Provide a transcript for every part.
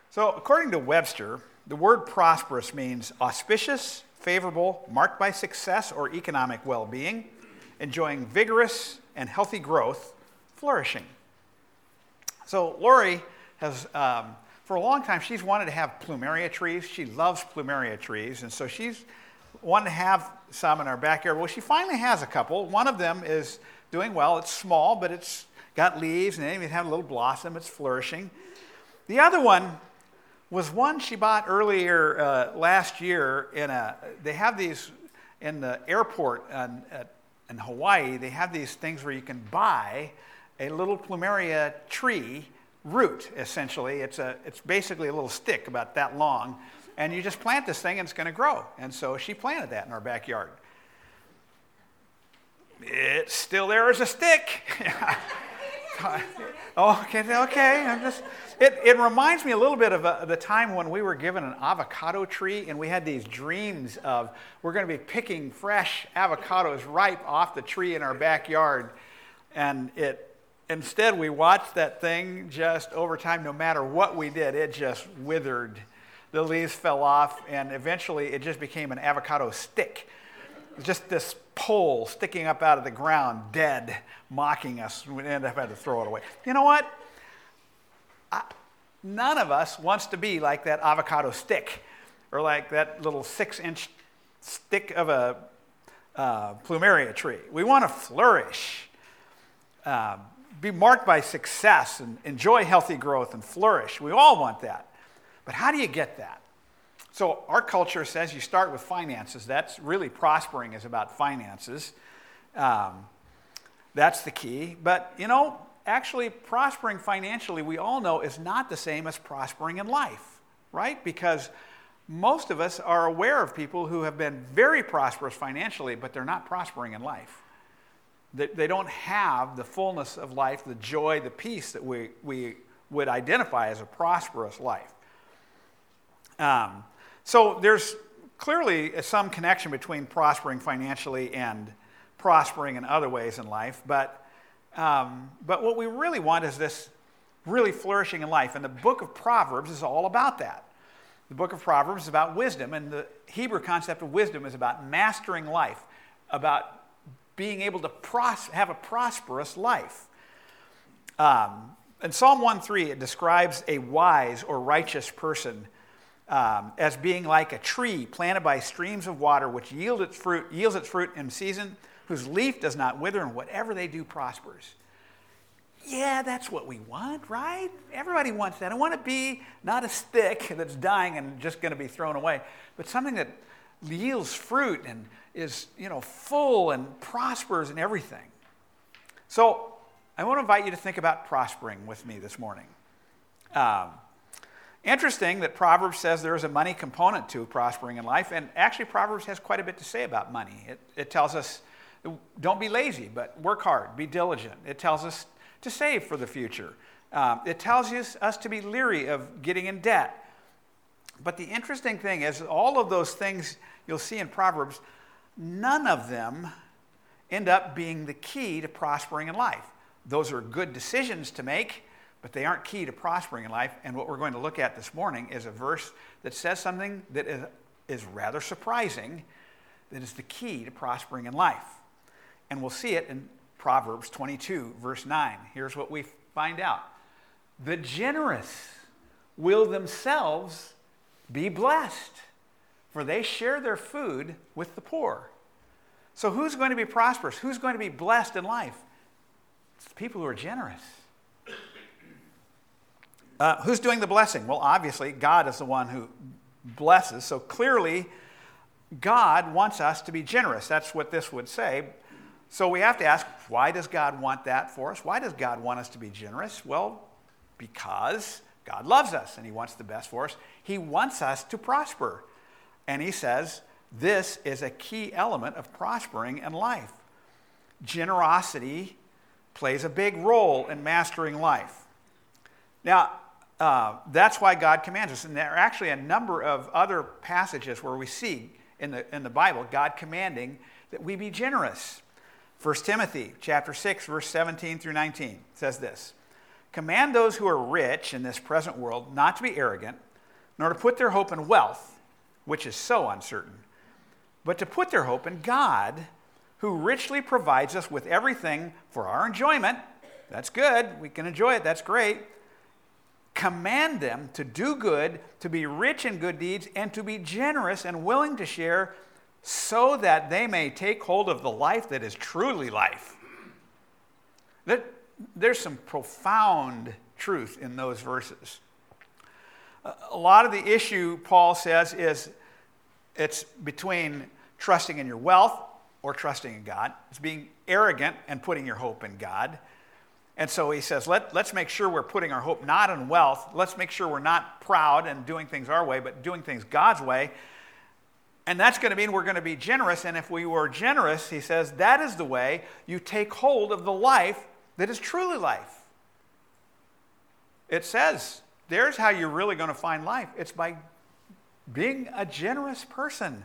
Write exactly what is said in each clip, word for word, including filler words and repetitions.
So according to Webster, the word prosperous means auspicious, favorable, marked by success or economic well-being, enjoying vigorous and healthy growth, flourishing. So Lori has, um, for a long time, she's wanted to have plumeria trees. She loves plumeria trees, and so she's wanted to have some in our backyard. Well, she finally has a couple. One of them is doing well. It's small, but it's got leaves, and it even has a little blossom. It's flourishing. The other one was one she bought earlier uh, last year in a, they have these in the airport in, at, in Hawaii, they have these things where you can buy a little plumeria tree root, essentially. It's a, it's basically a little stick about that long, and you just plant this thing and it's going to grow. And so she planted that in our backyard. It's still there as a stick. Oh, okay, okay. I'm just. It, it reminds me a little bit of a, the time when we were given an avocado tree, and we had these dreams of we're going to be picking fresh avocados ripe off the tree in our backyard, and it instead we watched that thing just over time. No matter what we did, it just withered. The leaves fell off, and eventually it just became an avocado stick. Just this pole sticking up out of the ground, dead, mocking us. We ended up having to throw it away. You know what? I, none of us wants to be like that avocado stick, or like that little six-inch stick of a uh, plumeria tree. We want to flourish, uh, be marked by success, and enjoy healthy growth and flourish. We all want that. But how do you get that? So our culture says you start with finances. That's really prospering is about finances. Um, that's the key. But, you know, actually prospering financially, we all know, is not the same as prospering in life, right? Because most of us are aware of people who have been very prosperous financially, but they're not prospering in life. They, they don't have the fullness of life, the joy, the peace that we, we would identify as a prosperous life. Um, So there's clearly some connection between prospering financially and prospering in other ways in life, but um, but what we really want is this really flourishing in life, and the book of Proverbs is all about that. The book of Proverbs is about wisdom, and the Hebrew concept of wisdom is about mastering life, about being able to pros- have a prosperous life. Um, in Psalm one three, it describes a wise or righteous person Um, as being like a tree planted by streams of water, which yield its fruit, yields its fruit in season, whose leaf does not wither, and whatever they do prospers. Yeah, that's what we want, right? Everybody wants that. I want to be not a stick that's dying and just going to be thrown away, but something that yields fruit and is, you know, full and prospers in everything. So I want to invite you to think about prospering with me this morning. Um, Interesting that Proverbs says there is a money component to prospering in life, and actually Proverbs has quite a bit to say about money. It, it tells us, don't be lazy, but work hard, be diligent. It tells us to save for the future. Um, it tells us, us to be leery of getting in debt. But the interesting thing is, all of those things you'll see in Proverbs, none of them end up being the key to prospering in life. Those are good decisions to make, but they aren't key to prospering in life. And what we're going to look at this morning is a verse that says something that is, is rather surprising, that is the key to prospering in life. And we'll see it in Proverbs twenty-two, verse nine. Here's what we find out. The generous will themselves be blessed, for they share their food with the poor. So who's going to be prosperous? Who's going to be blessed in life? It's the people who are generous. Uh, who's doing the blessing? Well, obviously, God is the one who blesses. So clearly, God wants us to be generous. That's what this would say. So we have to ask, why does God want that for us? Why does God want us to be generous? Well, because God loves us and he wants the best for us. He wants us to prosper. And he says this is a key element of prospering in life. Generosity plays a big role in mastering life. Now, Uh, that's why God commands us. And there are actually a number of other passages where we see in the, in the Bible God commanding that we be generous. First Timothy chapter six, verse seventeen through nineteen says this. Command those who are rich in this present world not to be arrogant, nor to put their hope in wealth, which is so uncertain, but to put their hope in God, who richly provides us with everything for our enjoyment. That's good. We can enjoy it. That's great. Command them to do good, to be rich in good deeds, and to be generous and willing to share, so that they may take hold of the life that is truly life. There's some profound truth in those verses. A lot of the issue, Paul says, is it's between trusting in your wealth or trusting in God. It's being arrogant and putting your hope in God. And so he says, Let, let's make sure we're putting our hope not in wealth. Let's make sure we're not proud and doing things our way, but doing things God's way. And that's going to mean we're going to be generous. And if we were generous, he says, that is the way you take hold of the life that is truly life. It says, there's how you're really going to find life. It's by being a generous person.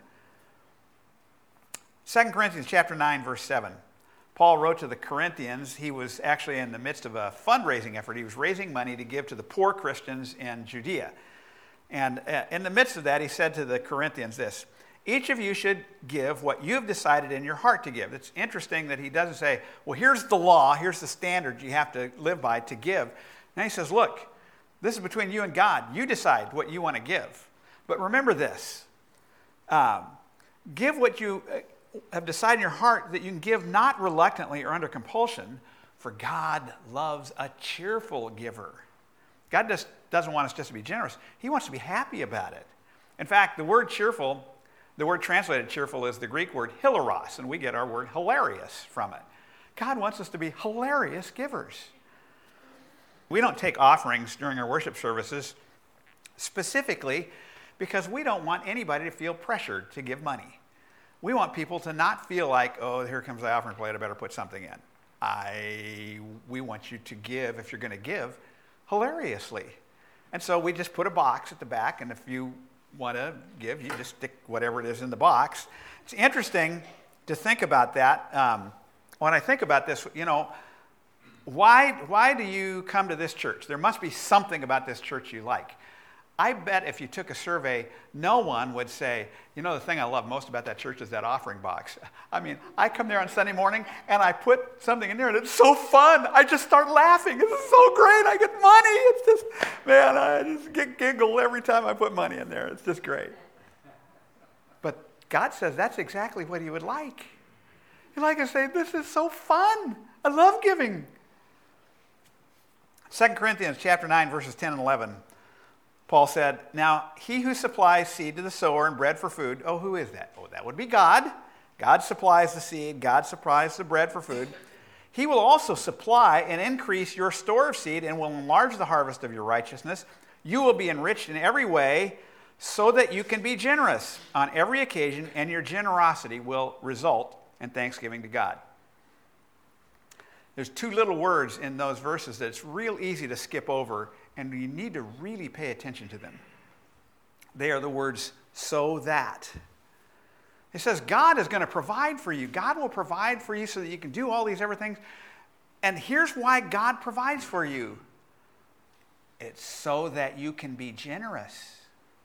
Second Corinthians chapter nine, verse seven. Paul wrote to the Corinthians. He was actually in the midst of a fundraising effort. He was raising money to give to the poor Christians in Judea. And in the midst of that, he said to the Corinthians this: each of you should give what you've decided in your heart to give. It's interesting that he doesn't say, well, here's the law, here's the standard you have to live by to give. Now he says, look, this is between you and God. You decide what you want to give. But remember this. Um, give what you have decided in your heart that you can give not reluctantly or under compulsion, for God loves a cheerful giver. God just doesn't want us just to be generous. He wants to be happy about it. In fact, the word cheerful, the word translated cheerful is the Greek word hilaros, and we get our word hilarious from it. God wants us to be hilarious givers. We don't take offerings during our worship services specifically because we don't want anybody to feel pressured to give money. We want people to not feel like, oh, here comes the offering plate, I better put something in. I, we want you to give, if you're going to give, hilariously. And so we just put a box at the back, and if you want to give, you just stick whatever it is in the box. It's interesting to think about that. Um, when I think about this, you know, why, why do you come to this church? There must be something about this church you like. I bet if you took a survey, no one would say, you know, the thing I love most about that church is that offering box. I mean, I come there on Sunday morning and I put something in there and it's so fun. I just start laughing. This is so great. I get money. It's just, man, I just get giggle every time I put money in there. It's just great. But God says that's exactly what he would like. He'd like to say, this is so fun. I love giving. Second Corinthians chapter nine, verses ten and eleven. Paul said, now he who supplies seed to the sower and bread for food, oh, who is that? Oh, that would be God. God supplies the seed. God supplies the bread for food. He will also supply and increase your store of seed and will enlarge the harvest of your righteousness. You will be enriched in every way so that you can be generous on every occasion, and your generosity will result in thanksgiving to God. There's two little words in those verses that it's real easy to skip over, and you need to really pay attention to them. They are the words, so that. It says God is going to provide for you. God will provide for you so that you can do all these other things. And here's why God provides for you. It's so that you can be generous.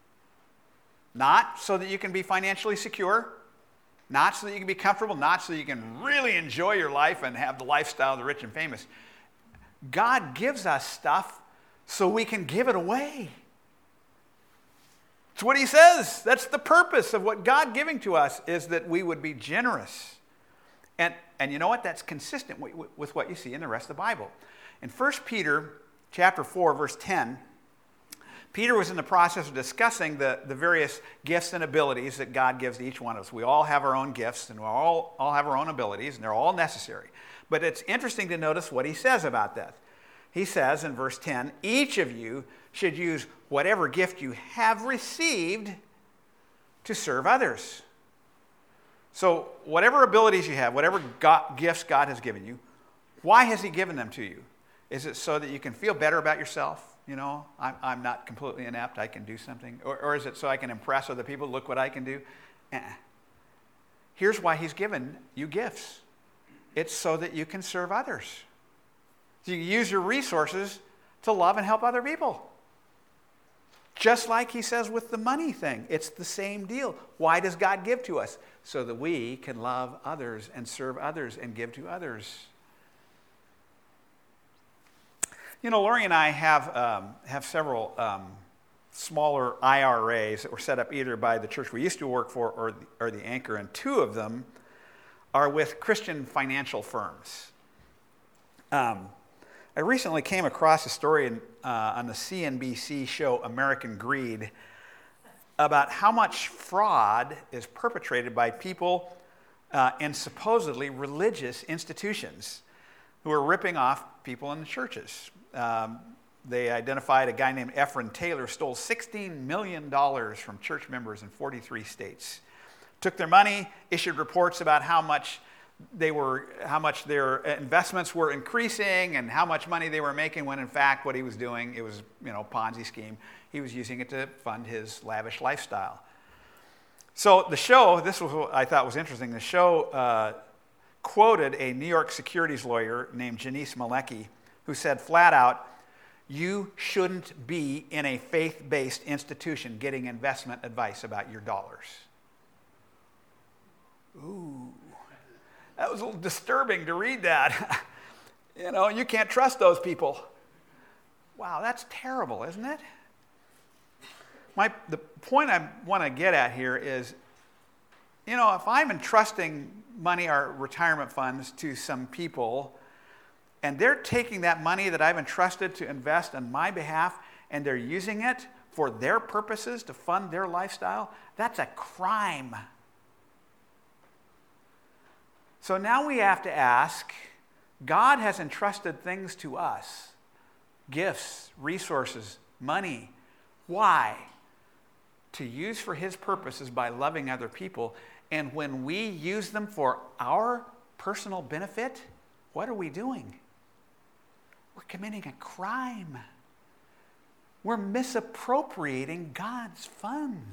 Not so that you can be financially secure. Not so that you can be comfortable. Not so that you can really enjoy your life and have the lifestyle of the rich and famous. God gives us stuff so we can give it away. It's what he says. That's the purpose of what God giving to us, is that we would be generous. And, and you know what? That's consistent with, with what you see in the rest of the Bible. In First Peter chapter four, verse ten, Peter was in the process of discussing the, the various gifts and abilities that God gives to each one of us. We all have our own gifts, and we all, all have our own abilities, and they're all necessary. But it's interesting to notice what he says about that. He says in verse ten, each of you should use whatever gift you have received to serve others. So whatever abilities you have, whatever God, gifts God has given you, why has he given them to you? Is it so that you can feel better about yourself? You know, I'm, I'm not completely inept, I can do something. Or, or is it so I can impress other people, look what I can do? Eh. Here's why he's given you gifts. It's so that you can serve others. So you use your resources to love and help other people. Just like he says with the money thing, it's the same deal. Why does God give to us? So that we can love others and serve others and give to others. You know, Lori and I have um, have several um, smaller I R As that were set up either by the church we used to work for or the, or the Anchor, and two of them are with Christian financial firms. Um, I recently came across a story in, uh, on the C N B C show American Greed about how much fraud is perpetrated by people uh, in supposedly religious institutions who are ripping off people in the churches. Um, they identified a guy named Ephraim Taylor stole sixteen million dollars from church members in forty-three states. Took their money, issued reports about how much they were, how much their investments were increasing and how much money they were making, when in fact what he was doing, it was, you know, Ponzi scheme. He was using it to fund his lavish lifestyle. So the show, this was what I thought was interesting, the show uh, quoted a New York securities lawyer named Janice Malecki, who said flat out, "You shouldn't be in a faith-based institution getting investment advice about your dollars." Ooh. That was a little disturbing to read that. You know, you can't trust those people. Wow, that's terrible, isn't it? My, the point I want to get at here is, you know, if I'm entrusting money or retirement funds to some people, and they're taking that money that I've entrusted to invest on my behalf, and they're using it for their purposes to fund their lifestyle, that's a crime. So now we have to ask, God has entrusted things to us, gifts, resources, money. Why? To use for his purposes by loving other people. And when we use them for our personal benefit, what are we doing? We're committing a crime. We're misappropriating God's funds.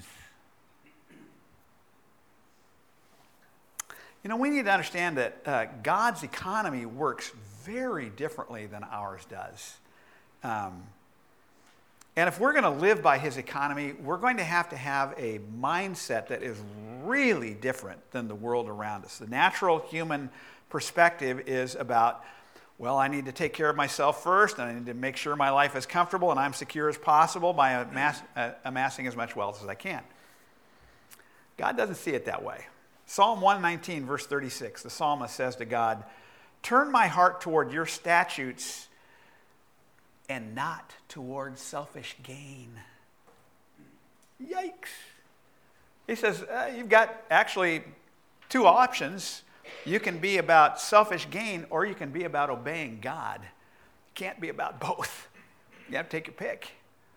You know, we need to understand that uh, God's economy works very differently than ours does. Um, and if we're going to live by his economy, we're going to have to have a mindset that is really different than the world around us. The natural human perspective is about, well, I need to take care of myself first, and I need to make sure my life is comfortable and I'm secure as possible by amass, uh, amassing as much wealth as I can. God doesn't see it that way. Psalm one nineteen, verse thirty-six, the psalmist says to God, "Turn my heart toward your statutes and not toward selfish gain." Yikes. He says, uh, you've got actually two options. You can be about selfish gain, or you can be about obeying God. You can't be about both. You have to take your pick.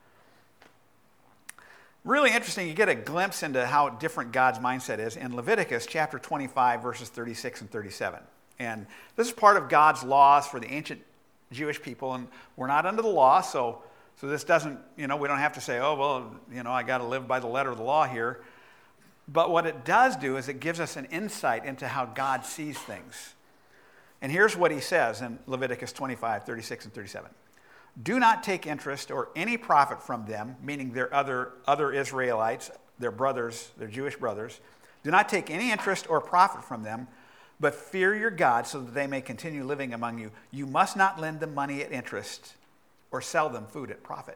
Really interesting, you get a glimpse into how different God's mindset is in Leviticus chapter twenty-five, verses thirty-six and thirty-seven. And this is part of God's laws for the ancient Jewish people, and we're not under the law, so, so this doesn't, you know, we don't have to say, oh, well, you know, I got to live by the letter of the law here. But what it does do is it gives us an insight into how God sees things. And here's what he says in Leviticus twenty-five, thirty-six and thirty-seven. "Do not take interest or any profit from them," meaning their other, other Israelites, their brothers, their Jewish brothers. "Do not take any interest or profit from them, but fear your God so that they may continue living among you. You must not lend them money at interest or sell them food at profit."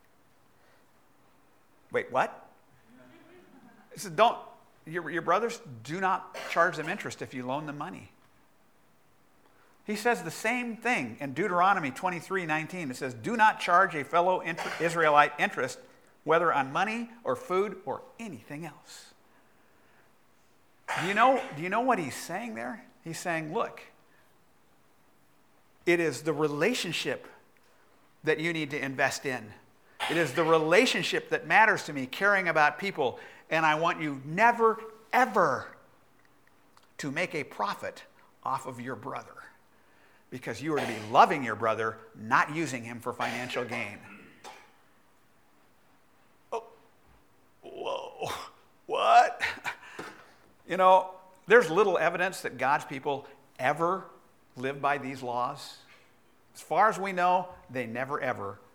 Wait, what? He said, don't, your, your brothers, do not charge them interest if you loan them money. He says the same thing in Deuteronomy twenty-three nineteen. It says, "Do not charge a fellow Israelite interest, whether on money or food or anything else." Do you know, do you know what he's saying there? He's saying, look, it is the relationship that you need to invest in. It is the relationship that matters to me, caring about people. And I want you never, ever to make a profit off of your brother. Because you are to be loving your brother, not using him for financial gain. Oh, whoa, what? You know, there's little evidence that God's people ever live by these laws. As far as we know, they never ever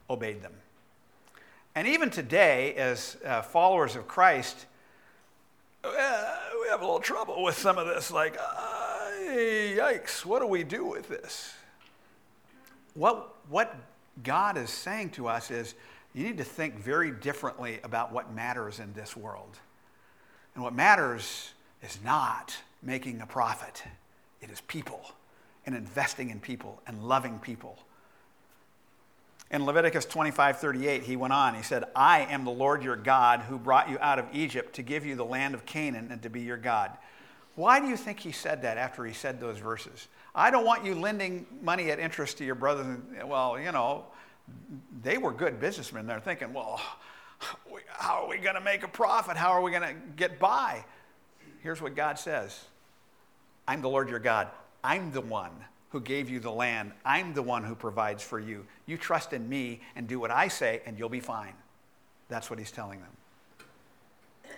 obeyed them. And even today, as uh, followers of Christ, uh, we have a little trouble with some of this, like, uh, yikes, what do we do with this? What, what God is saying to us is, you need to think very differently about what matters in this world. And what matters is not making a profit. It is people, and investing in people, and loving people. In Leviticus twenty-five thirty-eight, he went on, he said, I am the Lord your God who brought you out of Egypt to give you the land of Canaan and to be your God. Why do you think he said that after he said those verses? I don't want you lending money at interest to your brothers. Well, you know, they were good businessmen. They're thinking, well, how are we going to make a profit? How are we going to get by? Here's what God says. I'm the Lord your God. I'm the one who gave you the land. I'm the one who provides for you. You trust in me and do what I say, and you'll be fine. That's what he's telling them.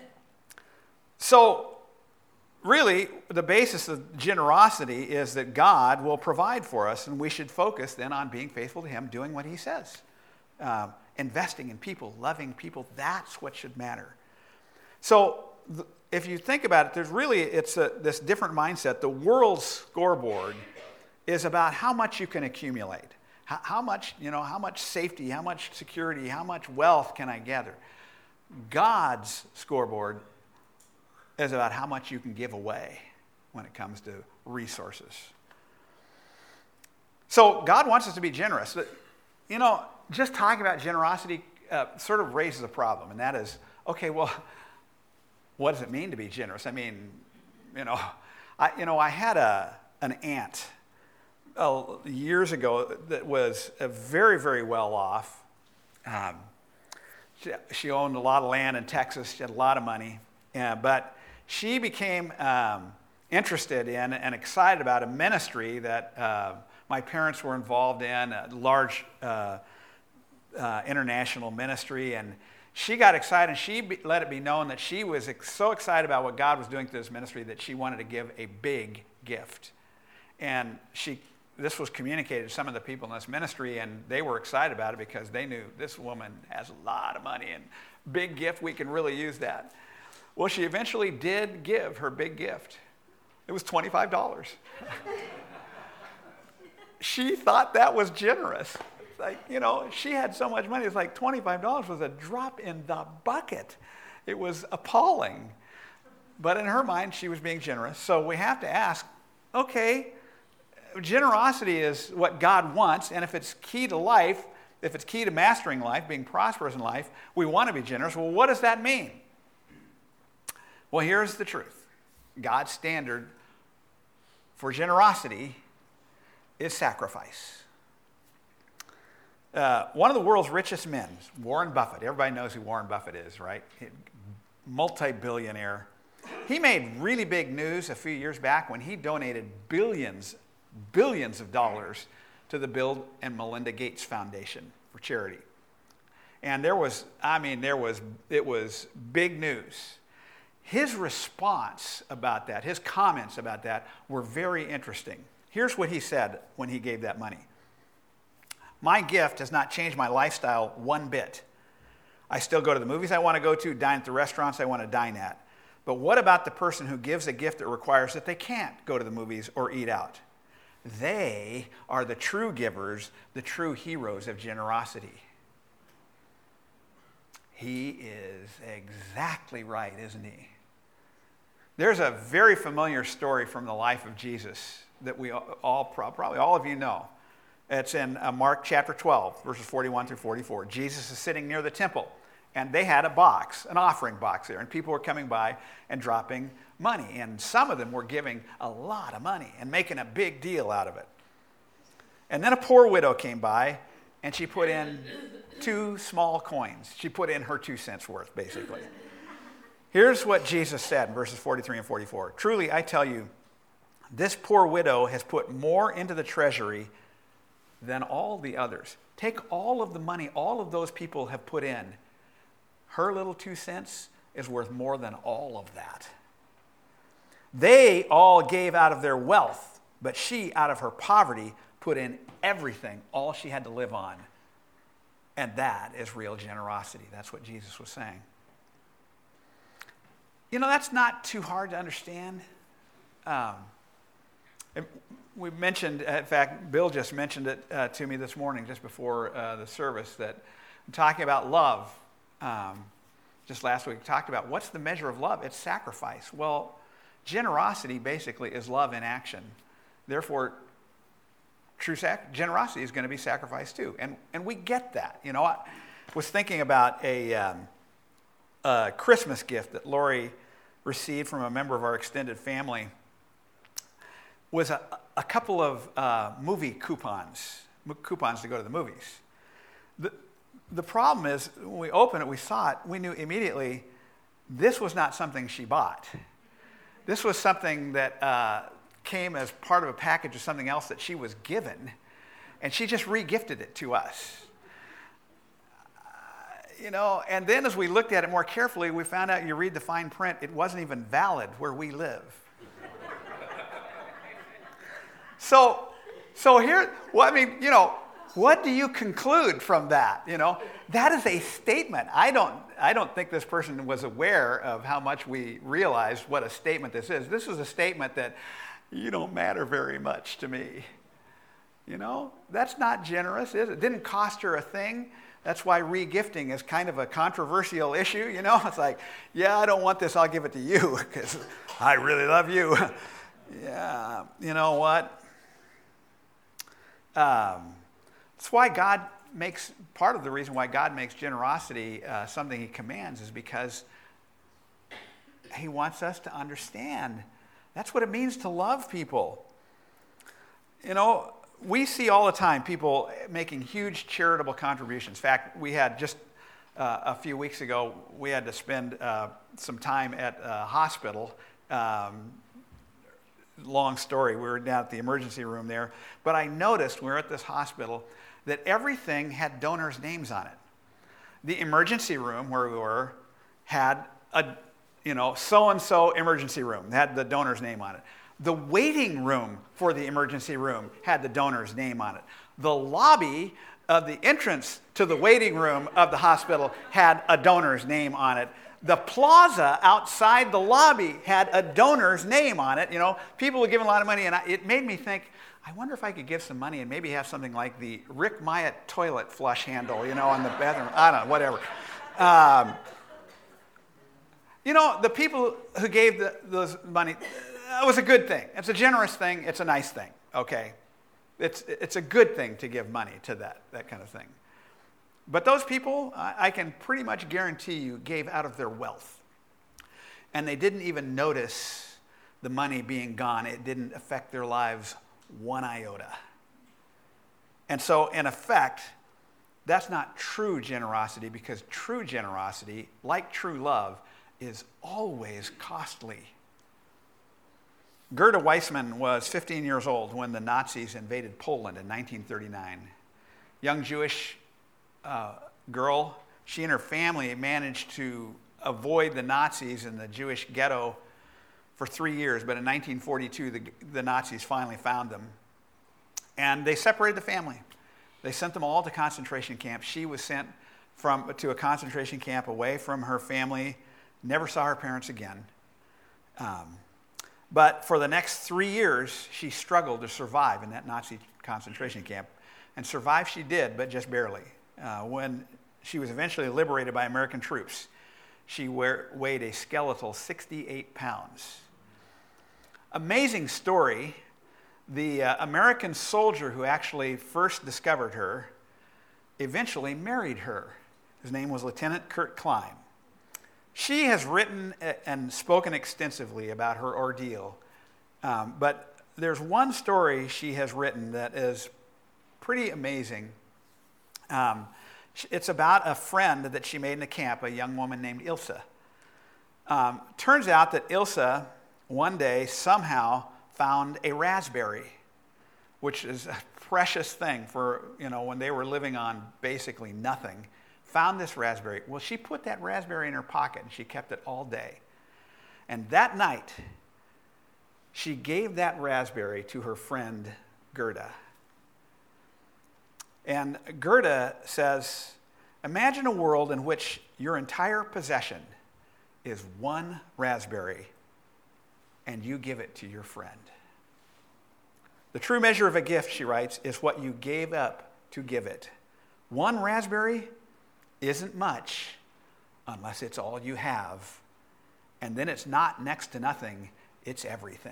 So, really, the basis of generosity is that God will provide for us, and we should focus then on being faithful to him, doing what he says. Um, investing in people, loving people, that's what should matter. So, th- if you think about it, there's really, it's a, this different mindset. The world's scoreboard is about how much you can accumulate. How, how much, you know, how much safety, how much security, how much wealth can I gather? God's scoreboard is about how much you can give away when it comes to resources. So God wants us to be generous. But, you know, just talking about generosity uh, sort of raises a problem, and that is, okay, well, what does it mean to be generous? I mean, you know, I, you know, I had a an aunt uh, years ago that was uh, very, very well off. Um, she, she owned a lot of land in Texas. She had a lot of money, uh, but she became um, interested in and excited about a ministry that uh, my parents were involved in, a large uh, uh, international ministry, and she got excited, and she be, let it be known that she was ex- so excited about what God was doing through this ministry that she wanted to give a big gift. And she, this was communicated to some of the people in this ministry, and they were excited about it because they knew this woman has a lot of money, and big gift, we can really use that. Well, she eventually did give her big gift. It was twenty-five dollars. She thought that was generous. Like, you know, she had so much money. It's like twenty-five dollars was a drop in the bucket. It was appalling. But in her mind, she was being generous. So we have to ask, okay, generosity is what God wants. And if it's key to life, if it's key to mastering life, being prosperous in life, we want to be generous. Well, what does that mean? Well, here's the truth. God's standard for generosity is sacrifice. Uh, one of the world's richest men, Warren Buffett. Everybody knows who Warren Buffett is, right? Multi-billionaire. He made really big news a few years back when he donated billions, billions of dollars to the Bill and Melinda Gates Foundation for charity. And there was, I mean, there was, it was big news. His response about that, his comments about that were very interesting. Here's what he said when he gave that money. My gift has not changed my lifestyle one bit. I still go to the movies I want to go to, dine at the restaurants I want to dine at. But what about the person who gives a gift that requires that they can't go to the movies or eat out? They are the true givers, the true heroes of generosity. He is exactly right, isn't he? There's a very familiar story from the life of Jesus that we all, probably all of you know. It's in uh, Mark chapter twelve, verses forty-one through forty-four. Jesus is sitting near the temple, and they had a box, an offering box there, and people were coming by and dropping money. And some of them were giving a lot of money and making a big deal out of it. And then a poor widow came by, and she put in two small coins. She put in her two cents worth, basically. Here's what Jesus said in verses forty-three and forty-four. Truly, I tell you, this poor widow has put more into the treasury than all the others. Take all of the money all of those people have put in. Her little two cents is worth more than all of that. They all gave out of their wealth, but she, out of her poverty, put in everything, all she had to live on. And that is real generosity. That's what Jesus was saying. You know, that's not too hard to understand. Um, we mentioned, in fact, Bill just mentioned it uh, to me this morning, just before uh, the service, that I'm talking about love. Um, just last week, we talked about what's the measure of love? It's sacrifice. Well, generosity basically is love in action. Therefore, true sac- generosity is going to be sacrifice too. And and we get that. You know, I was thinking about a, um, a Christmas gift that Lori received from a member of our extended family. Was a, a couple of uh, movie coupons, coupons to go to the movies. The, the problem is, when we opened it, we saw it, we knew immediately this was not something she bought. This was something that uh, came as part of a package of something else that she was given, and she just re-gifted it to us. Uh, you know, and then as we looked at it more carefully, we found out, you read the fine print, it wasn't even valid where we live. So, so here, well, I mean, you know, what do you conclude from that? You know, that is a statement. I don't, I don't think this person was aware of how much we realized what a statement this is. This was a statement that you don't matter very much to me. You know, that's not generous, is it? It didn't cost her a thing. That's why re-gifting is kind of a controversial issue. You know, it's like, yeah, I don't want this. I'll give it to you because I really love you. Yeah, you know what? Um, that's why God makes, part of the reason why God makes generosity uh, something he commands is because he wants us to understand. That's what it means to love people. You know, we see all the time people making huge charitable contributions. In fact, we had just uh, a few weeks ago, we had to spend uh, some time at a hospital. Um, long story, we were down at the emergency room there. But I noticed, we were at this hospital, that everything had donors' names on it. The emergency room where we were had a, you know, so-and-so emergency room, had the donor's name on it. The waiting room for the emergency room had the donor's name on it. The lobby of the entrance to the waiting room of the hospital had a donor's name on it. The plaza outside the lobby had a donor's name on it. You know, people were giving a lot of money, and I, it made me think, I wonder if I could give some money and maybe have something like the Rick Myatt toilet flush handle, you know, on the bathroom. I don't know, whatever. Um, you know, the people who gave the, those money, it was a good thing. It's a generous thing. It's a nice thing, okay? It's, it's a good thing to give money to that, that kind of thing. But those people, I can pretty much guarantee you, gave out of their wealth. And they didn't even notice the money being gone. It didn't affect their lives one iota. And so, in effect, that's not true generosity, because true generosity, like true love, is always costly. Gerda Weissman was fifteen years old when the Nazis invaded Poland in nineteen thirty-nine. Young Jewish Uh, girl, she and her family managed to avoid the Nazis in the Jewish ghetto for three years, but in nineteen forty-two, the, the Nazis finally found them. And they separated the family. They sent them all to concentration camps. She was sent from to a concentration camp away from her family, never saw her parents again. Um, but for the next three years, she struggled to survive in that Nazi concentration camp. And survive she did, but just barely. Uh, when she was eventually liberated by American troops, she wear, weighed a skeletal sixty-eight pounds. Amazing story. The uh, American soldier who actually first discovered her eventually married her. His name was Lieutenant Kurt Klein. She has written and spoken extensively about her ordeal, um, but there's one story she has written that is pretty amazing. Um, it's about a friend that she made in the camp, a young woman named Ilsa. Um, turns out that Ilsa one day somehow found a raspberry, which is a precious thing for, you know, when they were living on basically nothing. Found this raspberry. Well, she put that raspberry in her pocket and she kept it all day. And that night, she gave that raspberry to her friend Gerda. And Gerda says, Imagine a world in which your entire possession is one raspberry and you give it to your friend. The true measure of a gift, she writes, is what you gave up to give it. One raspberry isn't much unless it's all you have. And then it's not next to nothing, it's everything.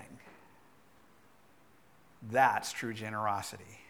That's true generosity.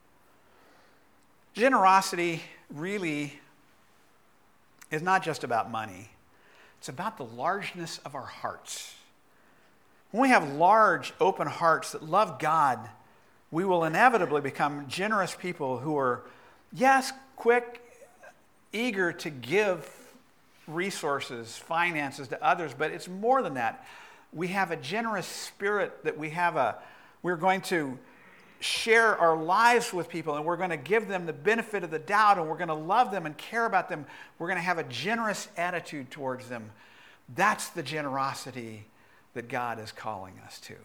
Generosity really is not just about money. It's about the largeness of our hearts. When we have large, open hearts that love God, we will inevitably become generous people who are, yes, quick, eager to give resources, finances to others, but it's more than that. We have a generous spirit that we have a, we're going to share our lives with people, and we're going to give them the benefit of the doubt, and we're going to love them and care about them. We're going to have a generous attitude towards them. That's the generosity that God is calling us to.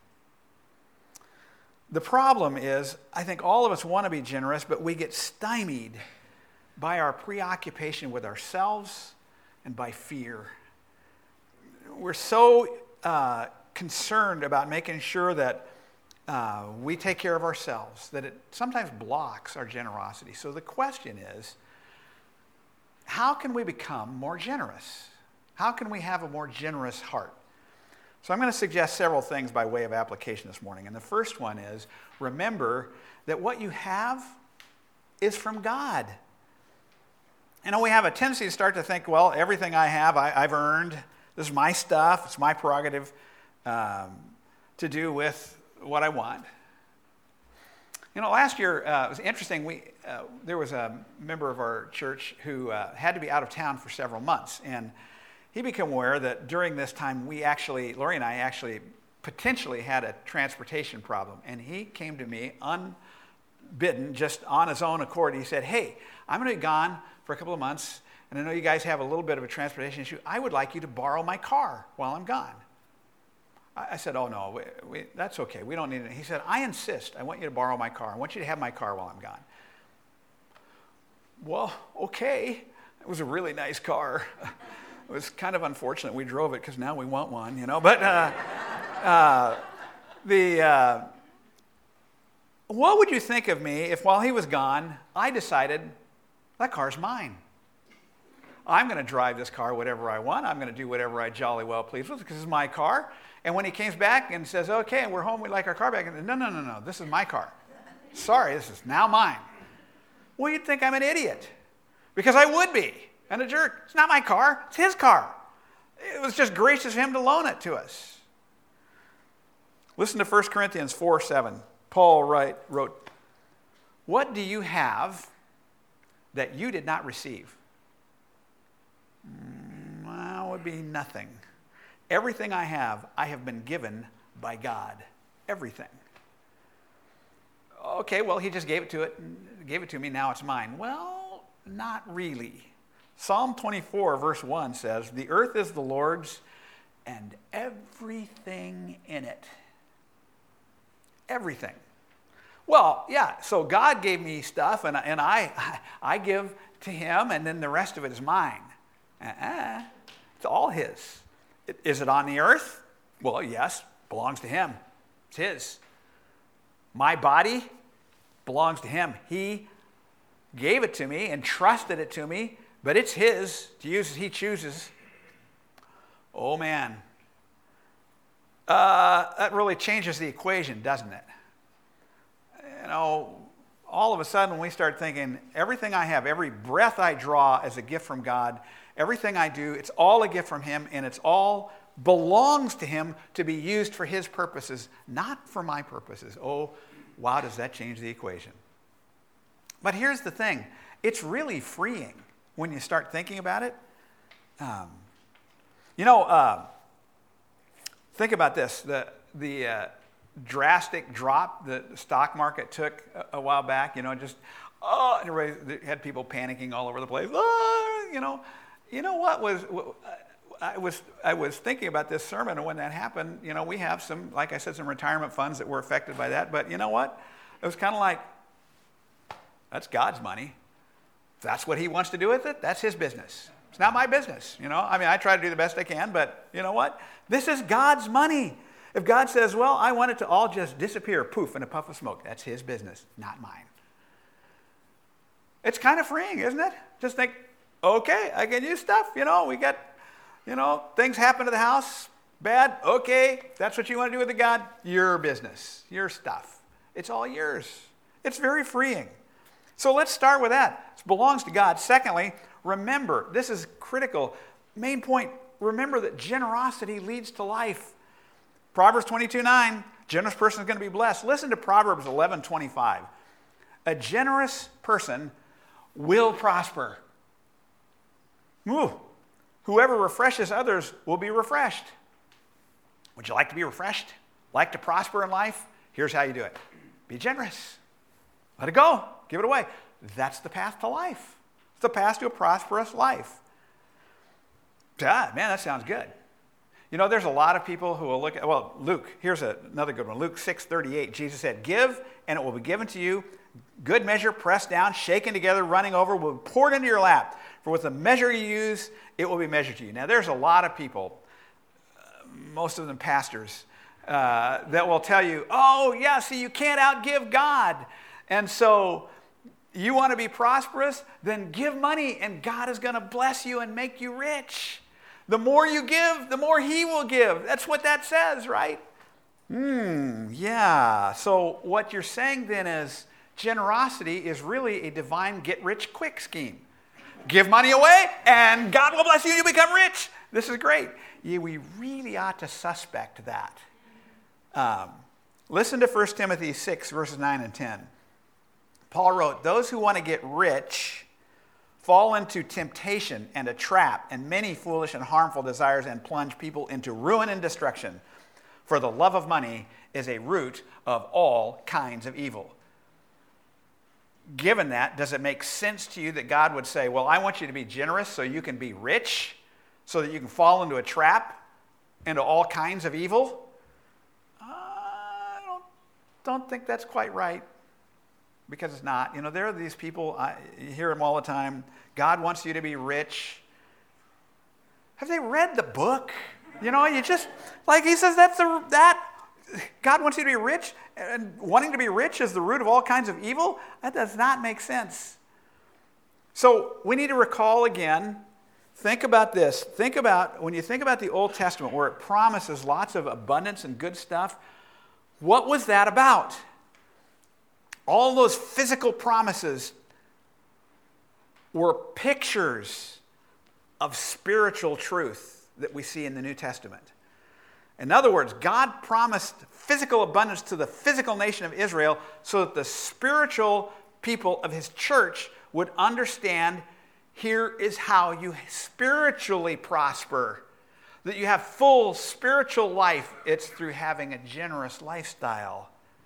The problem is, I think all of us want to be generous, but we get stymied by our preoccupation with ourselves and by fear. We're so uh, concerned about making sure that uh, we take care of ourselves that it sometimes blocks our generosity. So the question is, how can we become more generous? How can we have a more generous heart? So I'm going to suggest several things by way of application this morning. And the first one is, remember that what you have is from God. You know, we have a tendency to start to think, well, everything I have, I, I've earned. This is my stuff. It's my prerogative um, to do with what I want. You know, last year, uh, it was interesting. We uh, there was a member of our church who uh, had to be out of town for several months. And he became aware that during this time, we actually, Lori and I actually potentially had a transportation problem. And he came to me unbidden, just on his own accord. He said, hey, I'm going to be gone for a couple of months, and I know you guys have a little bit of a transportation issue. I would like you to borrow my car while I'm gone. I, I said, oh, no, we, we, that's okay. We don't need it. He said, I insist. I want you to borrow my car. I want you to have my car while I'm gone. Well, okay. It was a really nice car. It was kind of unfortunate we drove it because now we want one, you know. But uh, uh, the uh, what would you think of me if while he was gone, I decided that car's mine? I'm going to drive this car whatever I want. I'm going to do whatever I jolly well please with because it's my car. And when he comes back and says, okay, we're home, we'd like our car back. And no, no, no, no, this is my car. Sorry, this is now mine. Well, you'd think I'm an idiot because I would be. And a jerk. It's not my car. It's his car. It was just gracious of him to loan it to us. Listen to First Corinthians four seven. Paul write, wrote, what do you have that you did not receive? Mm, well, it would be nothing. Everything I have, I have been given by God. Everything. Okay, well, he just gave it to it, gave it to me, now it's mine. Well, not really. Psalm twenty-four, verse one says, the earth is the Lord's and everything in it. Everything. Well, yeah, so God gave me stuff, and, and I, I give to him, and then the rest of it is mine. Uh-uh. It's all his. Is it on the earth? Well, yes, belongs to him. It's his. My body belongs to him. He gave it to me and trusted it to me, but it's his to use as he chooses. Oh, man. Uh, that really changes the equation, doesn't it? You know, all of a sudden we start thinking, everything I have, every breath I draw is a gift from God. Everything I do, it's all a gift from him, and it's all belongs to him to be used for his purposes, not for my purposes. Oh, wow, does that change the equation? But here's the thing. It's really freeing when you start thinking about it. Um, you know, uh, think about this. The, the uh, drastic drop that the stock market took a, a while back, you know, just, oh, everybody had people panicking all over the place. Oh, you know, you know what was, I was, I was thinking about this sermon, and when that happened, you know, we have some, like I said, some retirement funds that were affected by that, but you know what? It was kind of like, that's God's money. that's what he wants to do with it, that's his business. It's not my business, you know. I mean, I try to do the best I can, but you know what? This is God's money. If God says, well, I want it to all just disappear, poof, in a puff of smoke, that's his business, not mine. It's kind of freeing, isn't it? Just think, okay, I can use stuff, you know, we got, you know, things happen to the house, bad, okay, that's what you want to do with the God, your business, your stuff. It's all yours. It's very freeing. So let's start with that. It belongs to God. Secondly, remember, this is critical. Main point, remember that generosity leads to life. Proverbs twenty-two nine, generous person is going to be blessed. Listen to Proverbs eleven twenty-five. A generous person will prosper. Ooh. Whoever refreshes others will be refreshed. Would you like to be refreshed? Like to prosper in life? Here's how you do it. Be generous. Let it go. Give it away. That's the path to life. It's the path to a prosperous life. Ah, man, that sounds good. You know, there's a lot of people who will look at, well, Luke, here's a, another good one. Luke six thirty-eight, Jesus said, give and it will be given to you. Good measure, pressed down, shaken together, running over, will be poured into your lap. For with the measure you use, it will be measured to you. Now, there's a lot of people, uh, most of them pastors, uh, that will tell you, oh, yeah, see, you can't outgive God. And so you want to be prosperous? Then give money, and God is going to bless you and make you rich. The more you give, the more he will give. That's what that says, right? Hmm, yeah. So what you're saying then is generosity is really a divine get-rich-quick scheme. Give money away, and God will bless you, and you become rich. This is great. Yeah, we really ought to suspect that. Um, listen to First Timothy six, verses nine and ten. Paul wrote, those who want to get rich fall into temptation and a trap and many foolish and harmful desires and plunge people into ruin and destruction. For the love of money is a root of all kinds of evil. Given that, does it make sense to you that God would say, well, I want you to be generous so you can be rich, so that you can fall into a trap, into all kinds of evil? Uh, I don't, don't think that's quite right. Because it's not. You know, there are these people, I you hear them all the time, God wants you to be rich. Have they read the book? You know, you just, like he says, that's the, that, God wants you to be rich, and wanting to be rich is the root of all kinds of evil? That does not make sense. So we need to recall again, think about this. Think about, when you think about the Old Testament, where it promises lots of abundance and good stuff, what was that about? All those physical promises were pictures of spiritual truth that we see in the New Testament. In other words, God promised physical abundance to the physical nation of Israel so that the spiritual people of his church would understand, here is how you spiritually prosper. That you have full spiritual life. It's through having a generous lifestyle.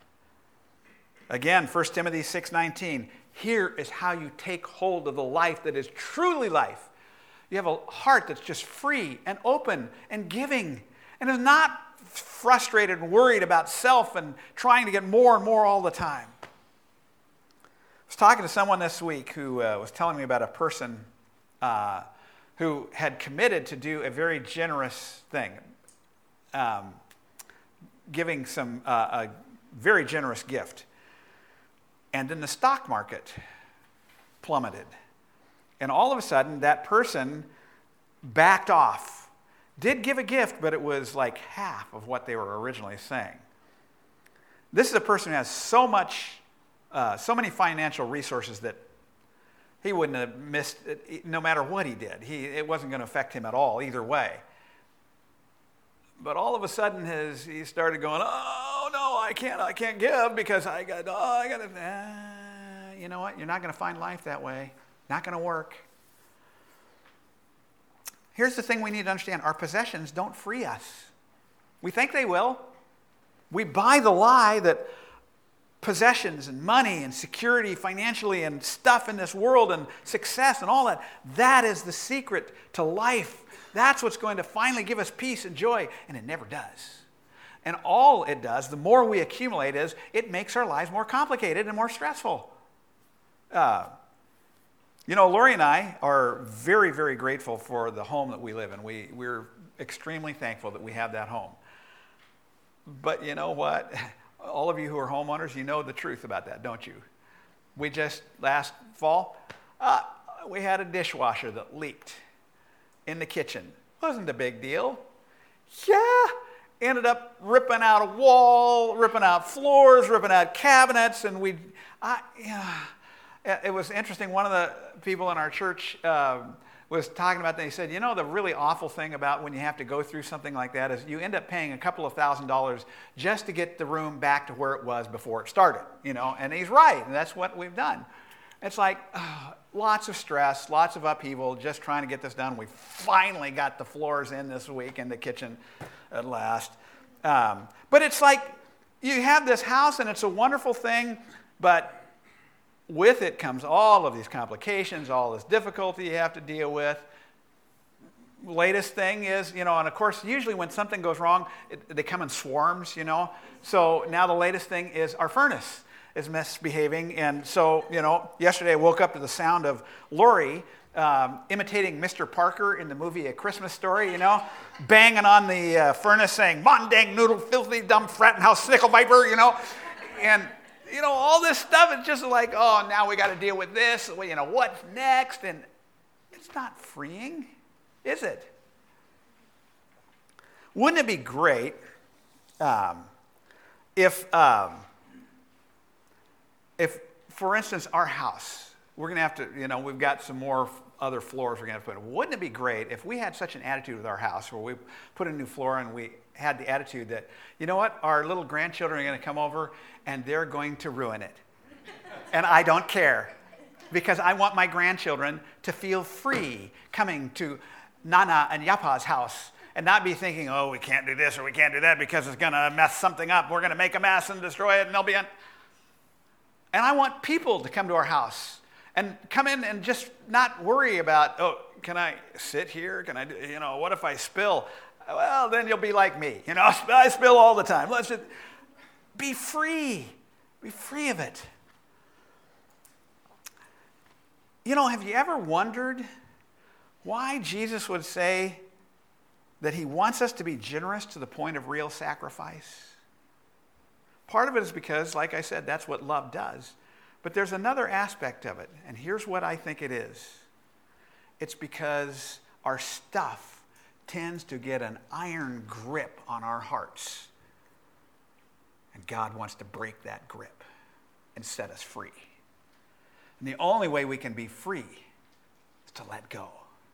Again, First Timothy six nineteen, here is how you take hold of the life that is truly life. You have a heart that's just free and open and giving and is not frustrated and worried about self and trying to get more and more all the time. I was talking to someone this week who uh, was telling me about a person uh, who had committed to do a very generous thing, um, giving some uh, a very generous gift. And then the stock market plummeted. And all of a sudden, that person backed off. Did give a gift, but it was like half of what they were originally saying. This is a person who has so much, uh, so many financial resources that he wouldn't have missed it, no matter what he did. He, it wasn't going to affect him at all, either way. But all of a sudden, his, he started going, oh, no, I can't, I can't give because I got, oh, I got to, uh, you know what? You're not going to find life that way. Not going to work. Here's the thing we need to understand. Our possessions don't free us. We think they will. We buy the lie that possessions and money and security financially and stuff in this world and success and all that, that is the secret to life. That's what's going to finally give us peace and joy, and it never does. And all it does, the more we accumulate, is it makes our lives more complicated and more stressful. Uh, You know, Lori and I are very, very grateful for the home that we live in. We, we're extremely thankful that we have that home. But you know what? All of you who are homeowners, you know the truth about that, don't you? We just, last fall, uh, we had a dishwasher that leaked in the kitchen. Wasn't a big deal. Yeah, ended up ripping out a wall, ripping out floors, ripping out cabinets, and we, I, yeah, it was interesting. One of the people in our church um, was talking about that. He said, you know, the really awful thing about when you have to go through something like that is you end up paying a couple of thousand dollars just to get the room back to where it was before it started, you know, and he's right, and that's what we've done. It's like uh, lots of stress, lots of upheaval, just trying to get this done. We finally got the floors in this week in the kitchen at last. Um, but it's like you have this house and it's a wonderful thing, but with it comes all of these complications, all this difficulty you have to deal with. Latest thing is, you know, and of course, usually when something goes wrong, it, they come in swarms, you know. So now the latest thing is our furnace is misbehaving. And so, you know, yesterday I woke up to the sound of Lori um, imitating Mister Parker in the movie A Christmas Story, you know, banging on the uh, furnace saying, "Mon dang noodle, filthy, dumb, fratting house, snickle viper," you know. And, you know, all this stuff is just like, oh, now we got to deal with this. Well, you know, what's next? And it's not freeing, is it? Wouldn't it be great um, if... Um, If, for instance, our house, we're going to have to, you know, we've got some more other floors we're going to have to put in. Wouldn't it be great if we had such an attitude with our house where we put a new floor and we had the attitude that, you know what, our little grandchildren are going to come over and they're going to ruin it. And I don't care because I want my grandchildren to feel free coming to Nana and Yapa's house and not be thinking, oh, we can't do this or we can't do that because it's going to mess something up. We're going to make a mess and destroy it and they'll be on. And I want people to come to our house and come in and just not worry about, oh, can I sit here? Can I, do, you know, what if I spill? Well, then you'll be like me. You know, I spill all the time. Let's just be free. Be free of it. You know, have you ever wondered why Jesus would say that he wants us to be generous to the point of real sacrifice? Part of it is because, like I said, that's what love does. But there's another aspect of it, and here's what I think it is. It's because our stuff tends to get an iron grip on our hearts. And God wants to break that grip and set us free. And the only way we can be free is to let go.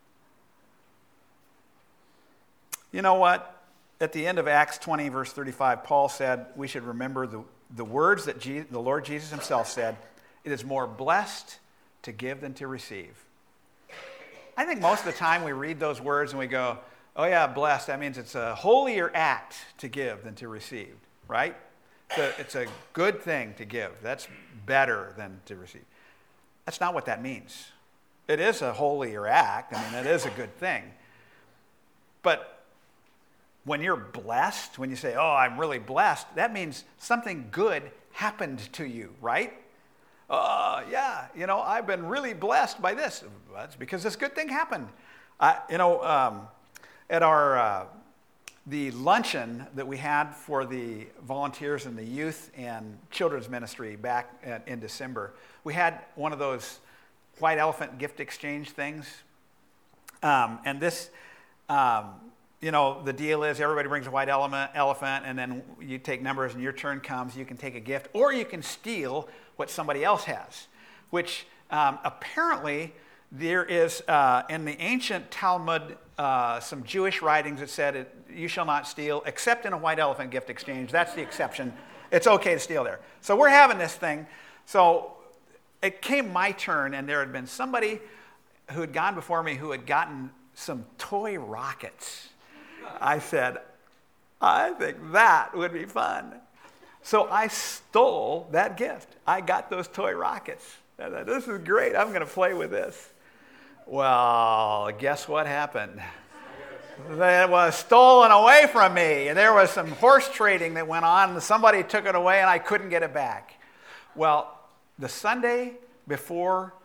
You know what? At the end of Acts twenty, verse thirty-five, Paul said we should remember the, the words that Je- the Lord Jesus himself said, "It is more blessed to give than to receive." I think most of the time we read those words and we go, oh yeah, blessed, that means it's a holier act to give than to receive, right? It's a, it's a good thing to give. That's better than to receive. That's not what that means. It is a holier act. I mean, it is a good thing. But when you're blessed, when you say, oh, I'm really blessed, that means something good happened to you, right? Oh, yeah, you know, I've been really blessed by this. That's because this good thing happened. I, you know, um, at our, uh, the luncheon that we had for the volunteers in the youth and children's ministry back at, in December, we had one of those white elephant gift exchange things. Um, and this... Um, You know, the deal is everybody brings a white elephant, and then you take numbers, and your turn comes. You can take a gift, or you can steal what somebody else has, which um, apparently there is, uh, in the ancient Talmud, uh, some Jewish writings that said it, you shall not steal, except in a white elephant gift exchange. That's the exception. It's okay to steal there. So we're having this thing. So it came my turn, and there had been somebody who had gone before me who had gotten some toy rockets. I said, I think that would be fun. So I stole that gift. I got those toy rockets. I thought, this is great. I'm going to play with this. Well, guess what happened? It was stolen away from me. And there was some horse trading that went on. And somebody took it away, and I couldn't get it back. Well, the Sunday before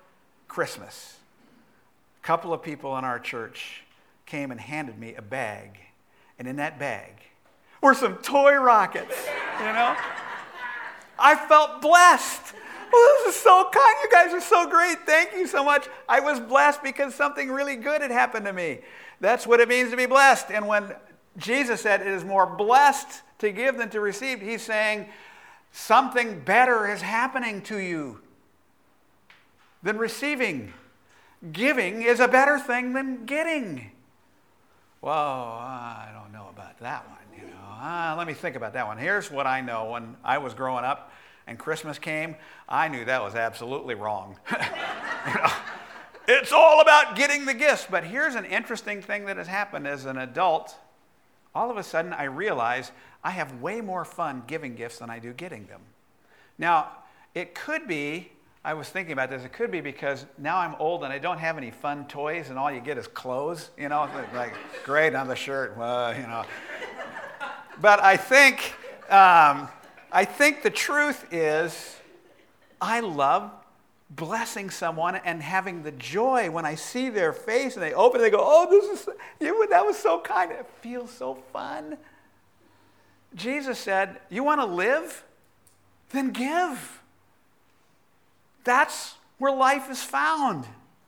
Christmas, a couple of people in our church came and handed me a bag. And in that bag were some toy rockets, you know? I felt blessed. Well, this is so kind. You guys are so great. Thank you so much. I was blessed because something really good had happened to me. That's what it means to be blessed. And when Jesus said it is more blessed to give than to receive, he's saying something better is happening to you than receiving. Giving is a better thing than getting. Well, I don't know about that one. You know, uh, let me think about that one. Here's what I know. When I was growing up and Christmas came, I knew that was absolutely wrong. You know, it's all about getting the gifts. But here's an interesting thing that has happened as an adult. All of a sudden, I realize I have way more fun giving gifts than I do getting them. Now, it could be, I was thinking about this, it could be because now I'm old and I don't have any fun toys and all you get is clothes, you know, like, great on the shirt, well, you know. But I think, um, I think the truth is I love blessing someone and having the joy when I see their face and they open it, they go, oh, this is, you, that was so kind. It feels so fun. Jesus said, you want to live? Then give. That's where life is found.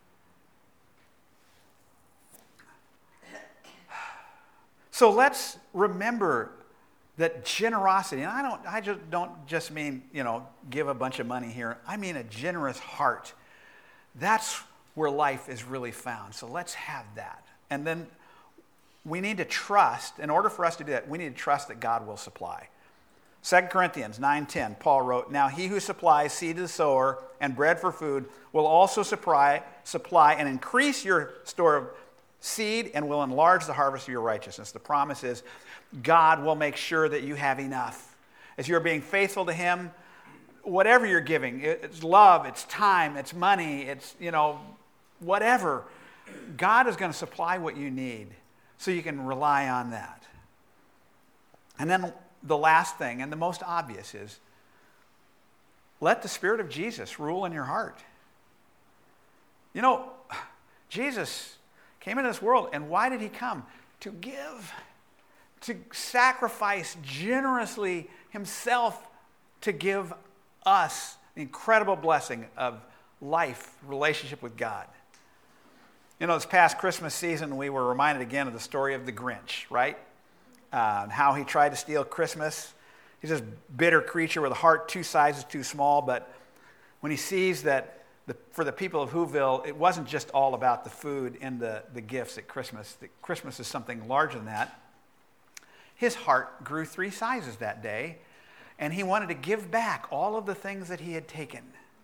So let's remember that generosity, and I don't I just don't just mean, you know, give a bunch of money here. I mean a generous heart. That's where life is really found. So let's have that. And then we need to trust, in order for us to do that, we need to trust that God will supply. Second Corinthians nine ten, Paul wrote, now he who supplies seed to the sower and bread for food will also supply, supply and increase your store of seed and will enlarge the harvest of your righteousness. The promise is God will make sure that you have enough. As you're being faithful to him, whatever you're giving, it's love, it's time, it's money, it's, you know, whatever, God is going to supply what you need so you can rely on that. And then the last thing, and the most obvious, is let the Spirit of Jesus rule in your heart. You know, Jesus came into this world, and why did he come? To give, to sacrifice generously himself to give us the incredible blessing of life, relationship with God. You know, this past Christmas season, we were reminded again of the story of the Grinch, right? Uh, and how he tried to steal Christmas. He's this bitter creature with a heart two sizes too small, but when he sees that the, for the people of Whoville, it wasn't just all about the food and the, the gifts at Christmas. That Christmas is something larger than that. His heart grew three sizes that day, and he wanted to give back all of the things that he had taken.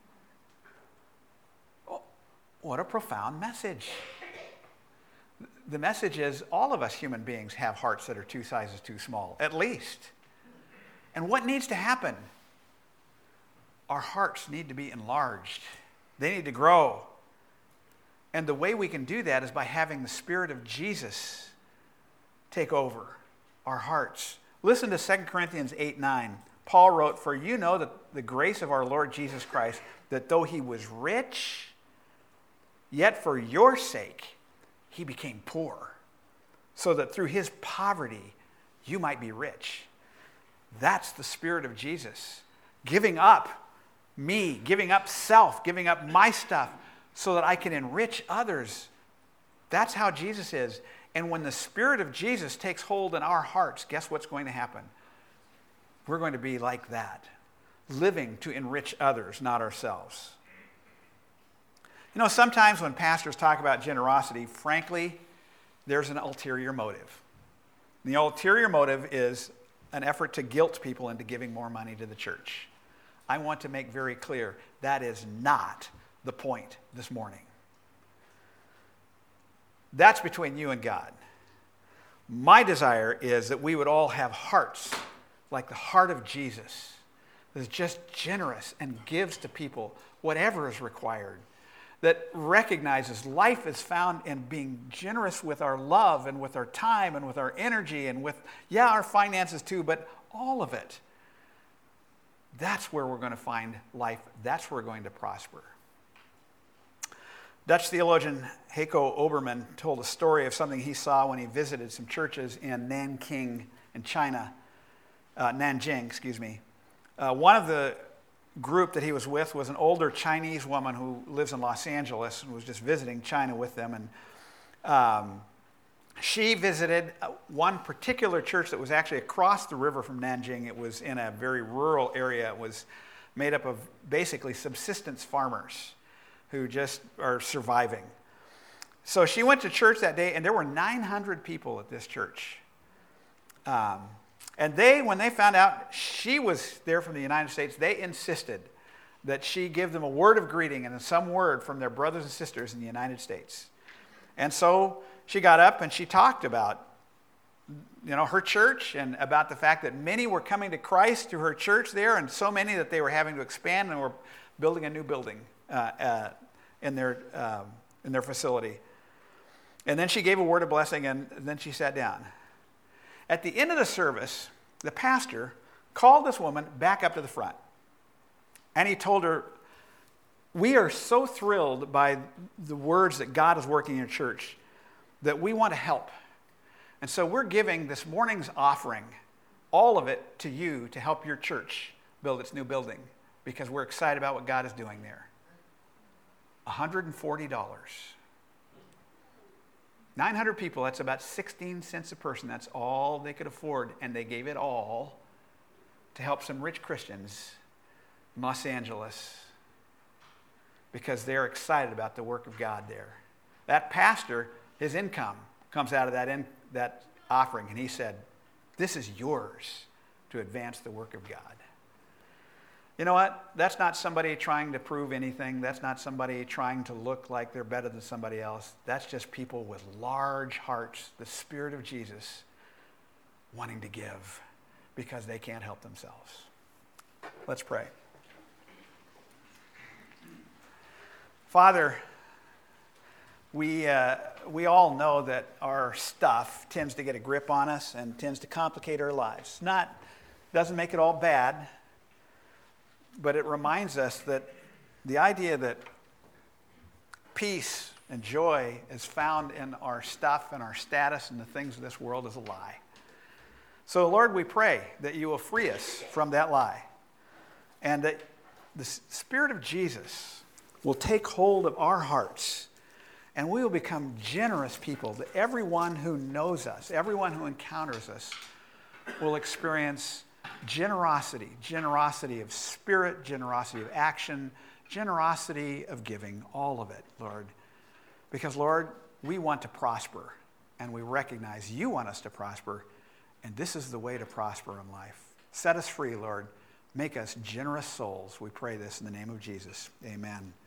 Oh, what a profound message. The message is all of us human beings have hearts that are two sizes too small, at least. And what needs to happen? Our hearts need to be enlarged. They need to grow. And the way we can do that is by having the Spirit of Jesus take over our hearts. Listen to Second Corinthians eight nine. Paul wrote, for you know that the grace of our Lord Jesus Christ, that though he was rich, yet for your sake he became poor, so that through his poverty you might be rich. That's the Spirit of Jesus. Giving up me, giving up self, giving up my stuff so that I can enrich others. That's how Jesus is. And when the Spirit of Jesus takes hold in our hearts, guess what's going to happen? We're going to be like that, living to enrich others, not ourselves. You know, sometimes when pastors talk about generosity, frankly, there's an ulterior motive. The ulterior motive is an effort to guilt people into giving more money to the church. I want to make very clear that is not the point this morning. That's between you and God. My desire is that we would all have hearts like the heart of Jesus, that is just generous and gives to people whatever is required, that recognizes life is found in being generous with our love and with our time and with our energy and with, yeah, our finances too, but all of it. That's where we're going to find life. That's where we're going to prosper. Dutch theologian Heiko Oberman told a story of something he saw when he visited some churches in Nanking in China, uh, Nanjing, excuse me. Uh, one of the group that he was with was an older Chinese woman who lives in Los Angeles and was just visiting China with them. And um, she visited one particular church that was actually across the river from Nanjing. It was in a very rural area. It was made up of basically subsistence farmers who just are surviving. So she went to church that day, and there were nine hundred people at this church. Um, and they, when they found out she was there from the United States, they insisted that she give them a word of greeting and some word from their brothers and sisters in the United States. And so she got up and she talked about, you know, her church and about the fact that many were coming to Christ through her church there, and so many that they were having to expand and were building a new building uh, uh, in their um, in their facility. And then she gave a word of blessing, and then she sat down. At the end of the service, the pastor called this woman back up to the front, and he told her, "We are so thrilled by the words that God is working in your church that we want to help. And so we're giving this morning's offering, all of it, to you to help your church build its new building, because we're excited about what God is doing there." one hundred forty dollars. nine hundred people, that's about sixteen cents a person. That's all they could afford, and they gave it all to help some rich Christians in Los Angeles because they're excited about the work of God there. That pastor, his income comes out of that, in, that offering, and he said, "This is yours to advance the work of God." You know what? That's not somebody trying to prove anything. That's not somebody trying to look like they're better than somebody else. That's just people with large hearts, the Spirit of Jesus, wanting to give because they can't help themselves. Let's pray. Father, we, uh, we all know that our stuff tends to get a grip on us and tends to complicate our lives. Not, doesn't make it all bad, but it reminds us that the idea that peace and joy is found in our stuff and our status and the things of this world is a lie. So, Lord, we pray that you will free us from that lie, and that the Spirit of Jesus will take hold of our hearts, and we will become generous people, that everyone who knows us, everyone who encounters us, will experience generosity, generosity of spirit, generosity of action, generosity of giving, all of it, Lord. Because, Lord, we want to prosper, and we recognize you want us to prosper, and this is the way to prosper in life. Set us free, Lord. Make us generous souls. We pray this in the name of Jesus. Amen.